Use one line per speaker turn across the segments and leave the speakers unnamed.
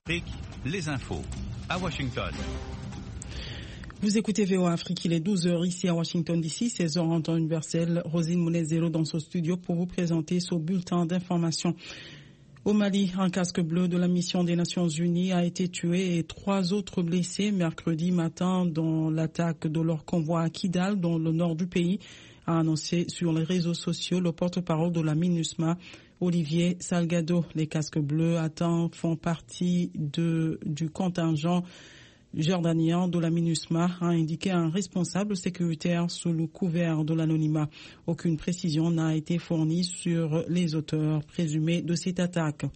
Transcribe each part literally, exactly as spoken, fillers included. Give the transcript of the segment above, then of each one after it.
Les infos à Washington.
Vous écoutez V O A Afrique, il est douze heures ici à Washington D C, seize heures en temps universel. Rosine Mounezero dans ce studio pour vous présenter ce bulletin d'information. Au Mali, un casque bleu de la mission des Nations Unies a été tué et trois autres blessés mercredi matin dans l'attaque de leur convoi à Kidal, dans le nord du pays, a annoncé sur les réseaux sociaux le porte-parole de la MINUSMA, Olivier Salgado. Les casques bleus atteints font partie de, du contingent jordanien de la MINUSMA, a indiqué un responsable sécuritaire sous le couvert de l'anonymat. Aucune précision n'a été fournie sur les auteurs présumés de cette attaque.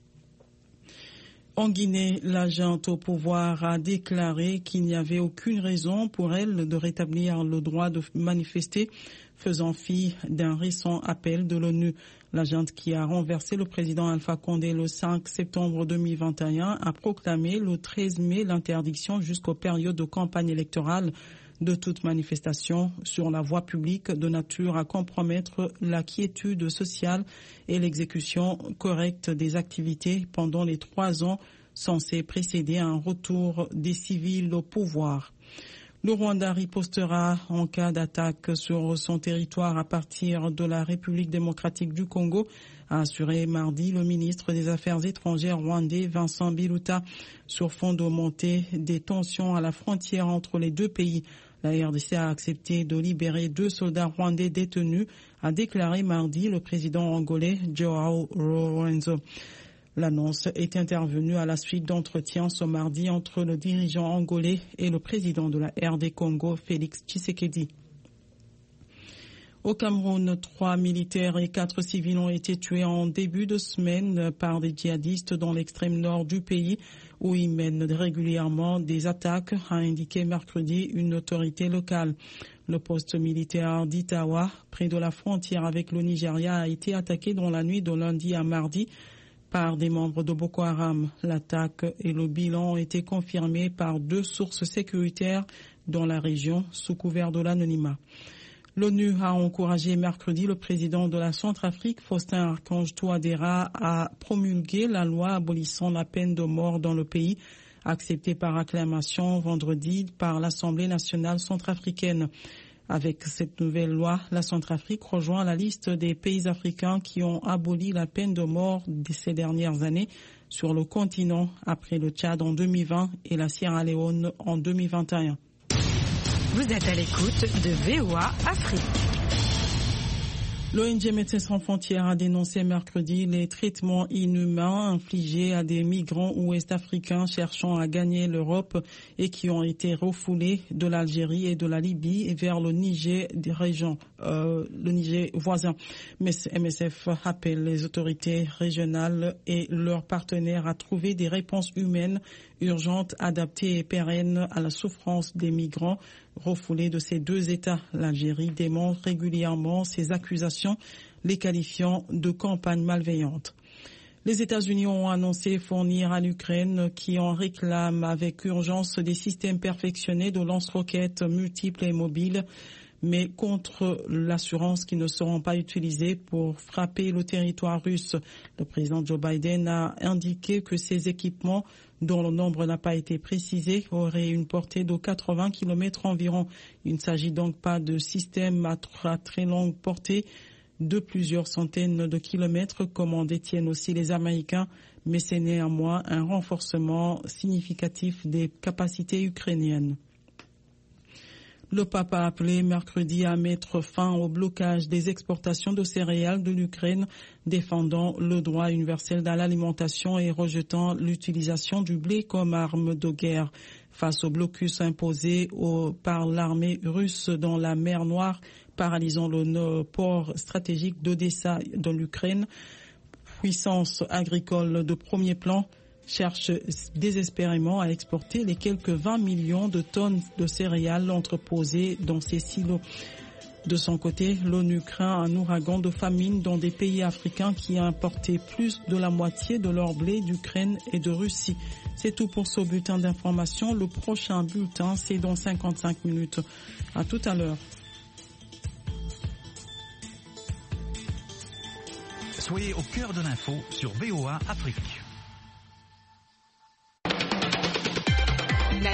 En Guinée, l'agente au pouvoir a déclaré qu'il n'y avait aucune raison pour elle de rétablir le droit de manifester, faisant fi d'un récent appel de l'ONU. L'agente qui a renversé le président Alpha Condé le cinq septembre deux mille vingt et un a proclamé le treize mai l'interdiction jusqu'aux périodes de campagne électorale de toute manifestation sur la voie publique de nature à compromettre la quiétude sociale et l'exécution correcte des activités pendant les trois ans censés précéder un retour des civils au pouvoir. Le Rwanda ripostera en cas d'attaque sur son territoire à partir de la République démocratique du Congo, a assuré mardi le ministre des Affaires étrangères rwandais Vincent Biruta, sur fond de montée des tensions à la frontière entre les deux pays. La R D C a accepté de libérer deux soldats rwandais détenus, a déclaré mardi le président angolais Joao Lourenço. L'annonce est intervenue à la suite d'entretiens ce mardi entre le dirigeant angolais et le président de la R D Congo, Félix Tshisekedi. Au Cameroun, trois militaires et quatre civils ont été tués en début de semaine par des djihadistes dans l'extrême nord du pays, où ils mènent régulièrement des attaques, a indiqué mercredi une autorité locale. Le poste militaire d'Itawa, près de la frontière avec le Nigeria, a été attaqué dans la nuit de lundi à mardi par des membres de Boko Haram. L'attaque et le bilan ont été confirmés par deux sources sécuritaires dans la région sous couvert de l'anonymat. L'ONU a encouragé mercredi le président de la Centrafrique, Faustin Archange Touadéra, à promulguer la loi abolissant la peine de mort dans le pays, acceptée par acclamation vendredi par l'Assemblée nationale centrafricaine. Avec cette nouvelle loi, la Centrafrique rejoint la liste des pays africains qui ont aboli la peine de mort ces dernières années sur le continent, après le Tchad en deux mille vingt et la Sierra Leone en deux mille vingt et un.
Vous êtes à l'écoute de V O A Afrique.
L'O N G Médecins sans frontières a dénoncé mercredi les traitements inhumains infligés à des migrants ouest-africains cherchant à gagner l'Europe et qui ont été refoulés de l'Algérie et de la Libye vers le Niger des régions, euh, le Niger voisin. M S F appelle les autorités régionales et leurs partenaires à trouver des réponses humaines urgentes, adaptées et pérennes à la souffrance des migrants refoulés de ces deux États. L'Algérie dément régulièrement ces accusations, les qualifiant de campagne malveillante. Les États-Unis ont annoncé fournir à l'Ukraine, qui en réclame avec urgence, des systèmes perfectionnés de lance-roquettes multiples et mobiles, mais contre l'assurance qu'ils ne seront pas utilisés pour frapper le territoire russe. Le président Joe Biden a indiqué que ces équipements, dont le nombre n'a pas été précisé, auraient une portée de quatre-vingts kilomètres environ. Il ne s'agit donc pas de systèmes à très longue portée de plusieurs centaines de kilomètres, comme en détiennent aussi les Américains, mais c'est néanmoins un renforcement significatif des capacités ukrainiennes. Le pape a appelé mercredi à mettre fin au blocage des exportations de céréales de l'Ukraine, défendant le droit universel à l'alimentation et rejetant l'utilisation du blé comme arme de guerre. Face au blocus imposé au, par l'armée russe dans la mer Noire, paralysant le port stratégique d'Odessa de l'Ukraine, puissance agricole de premier plan, cherche désespérément à exporter les quelques vingt millions de tonnes de céréales entreposées dans ces silos. De son côté, l'ONU craint un ouragan de famine dans des pays africains qui a importé plus de la moitié de leur blé d'Ukraine et de Russie. C'est tout pour ce bulletin d'information. Le prochain bulletin, c'est dans cinquante-cinq minutes. À tout à l'heure.
Soyez au cœur de l'info sur V O A Afrique.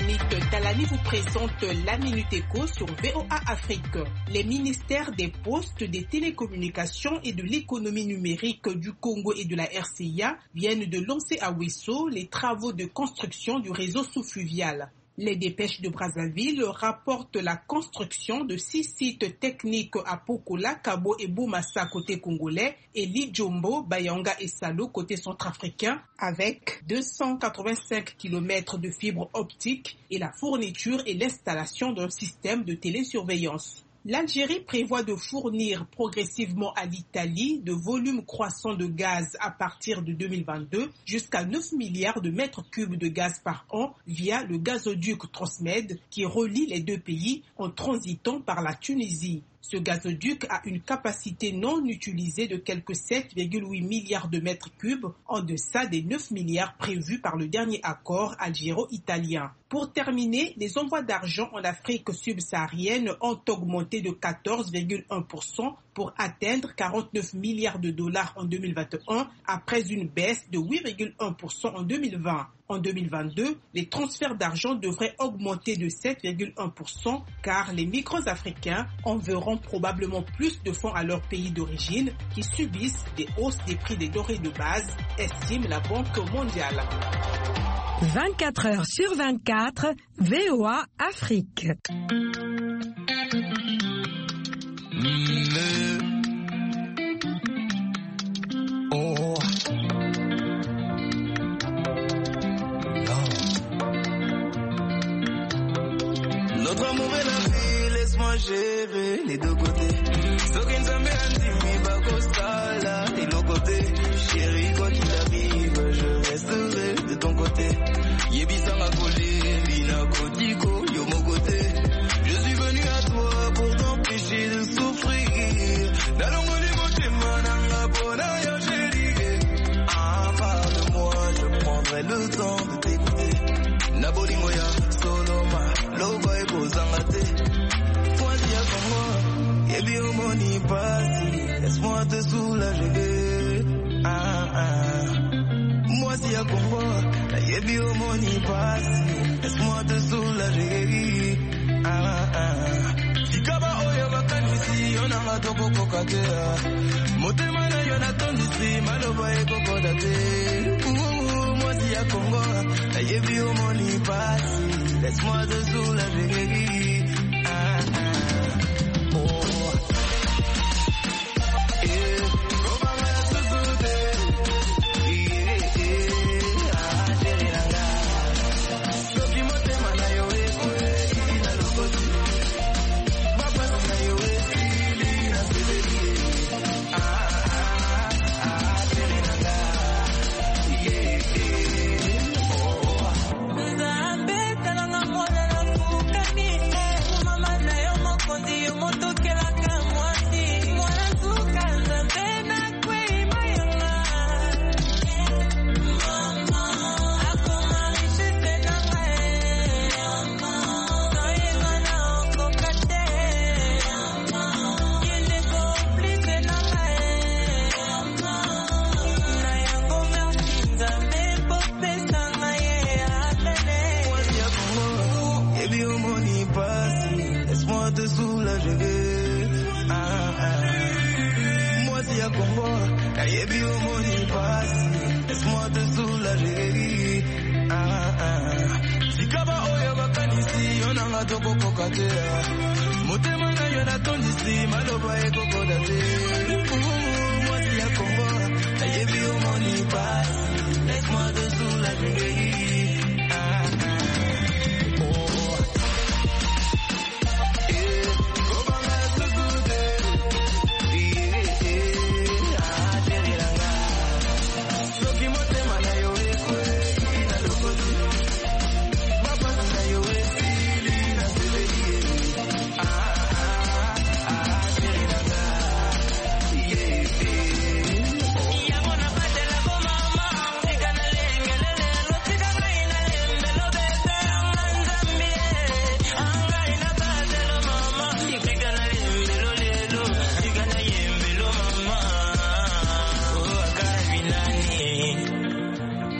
Véronique Talani vous présente la Minute Éco sur V O A Afrique. Les ministères des Postes, des Télécommunications et de l'économie numérique du Congo et de la R C I A viennent de lancer à Ouesso les travaux de construction du réseau sous-fluvial. Les dépêches de Brazzaville rapportent la construction de six sites techniques à Pokola, Kabo et Boumassa côté congolais et Lidjombo, Bayanga et Salo côté centrafricain avec deux cent quatre-vingt-cinq kilomètres de fibres optiques et la fourniture et l'installation d'un système de télésurveillance. L'Algérie prévoit de fournir progressivement à l'Italie de volumes croissants de gaz à partir de deux mille vingt-deux jusqu'à neuf milliards de mètres cubes de gaz par an via le gazoduc Transmed qui relie les deux pays en transitant par la Tunisie. Ce gazoduc a une capacité non utilisée de quelque sept virgule huit milliards de mètres cubes, en deçà des neuf milliards prévus par le dernier accord algéro-italien. Pour terminer, les envois d'argent en Afrique subsaharienne ont augmenté de quatorze virgule un pour cent pour atteindre quarante-neuf milliards de dollars en deux mille vingt et un, après une baisse de huit virgule un pour cent en deux mille vingt. En deux mille vingt-deux, les transferts d'argent devraient augmenter de sept virgule un pour cent car les migrants africains enverront probablement plus de fonds à leur pays d'origine qui subissent des hausses des prix des denrées de base, estime la Banque mondiale.
vingt-quatre heures sur vingt-quatre, V O A Afrique.
Oh. Notre amour est la vie, laisse-moi gérer les deux côtés. Sokin Zambé Andimi Bakostala et nos côtés. Chérie, quoi qu'il arrive, je resterai de ton côté. Yebisanga Kolé, Bina Kotiko, yo mon côté. Je suis venu à toi pour t'empêcher de souffrir. Dalongoli Motema Nanga Bona yo chérie. Ah, parle-moi, je prendrai le temps de t'écouter. Nabolingoya, Soloma, Loba et Bozangate. Toi, dis à Congo, et bien au moni passe, laisse-moi te soulager. Ah, ah. Moi, si à Congo, et bien au moni passe, laisse-moi te soulager. Ah, ah. Si Kaba Oyo Bakanisi, on a rato Koko Katea. Motema na yona tondisi, Maloba et Koko Date. Moi, si à Congo, et bien au moni passe, laisse-moi te soulager. Ah, ah. Oh. Yeah. Motema na yona tondisi, Maloba e Koko Date.